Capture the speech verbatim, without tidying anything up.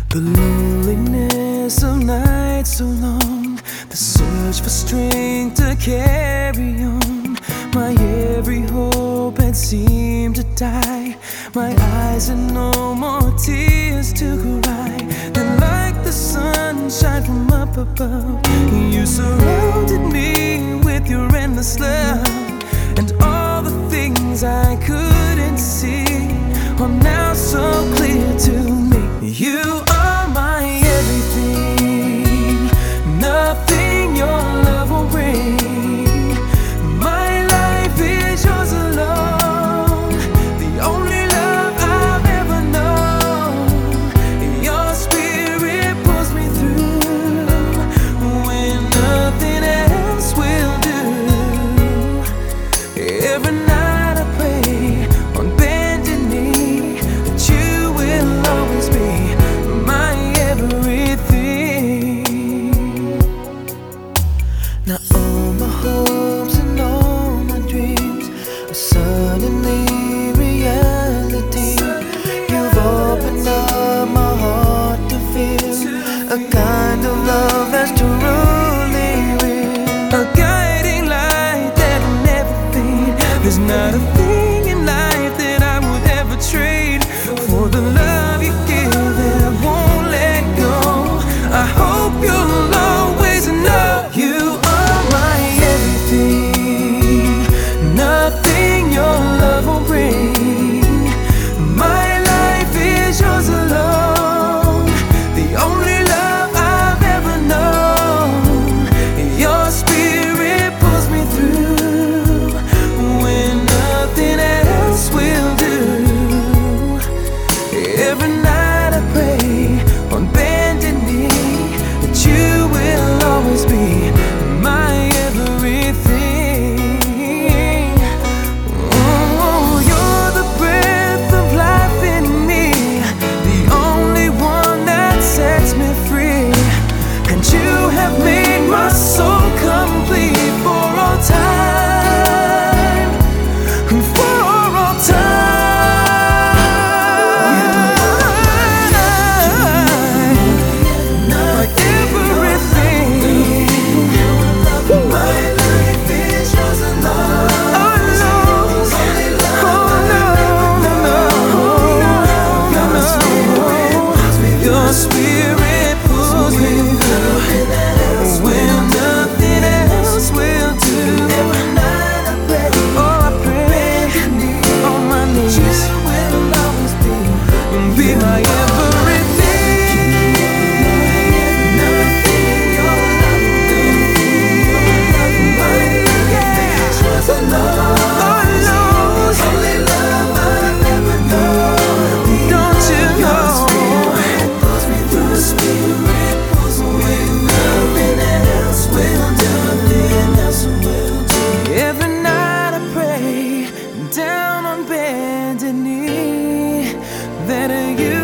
The loneliness of nights so long, the search for strength to carry on. My every hope had seemed to die. My eyes had no more tears to cry. Then like the sunshine from up above, you surrounded me with your endless love. And all the things I couldn't see are now so clear to me. You are my everything, nothing your love will bring. My life is yours alone, the only love I've ever known. Your spirit pulls me through when nothing else will do. Every night I pray on bended knee that you will always be my everything. Now all my hopes and all my dreams are suddenly reality. You've opened up my heart to feel a kind of love that's truly real, a guiding light that will never fade. There's not a thing in life that I would ever trade for the love you give that I won't let go. I hope you'll always know you are my everything, nothing your love will bring. My life is yours alone, the only love I've ever known. Your spirit pulls me through when nothing else will do. Every night I pray on bended knee that you will always be my everything. Oh, you're the breath of life in me, the only one that sets me free. And you have made my soul complete for all time, for all time. My everything. My life is yours alone. Oh no, oh no, no, no. Your spirit pulls me through when nothing else will do. Every night I pray, oh I pray on my knees. You will always be, be my everything. Nothing your love will do. My life is yours alone. Oh Lord, only love I've ever known. Don't you know? Spirit pulls me through. Spirit pulls me when nothing else will do. Nothing else will do. Every night I pray down on bended knee that you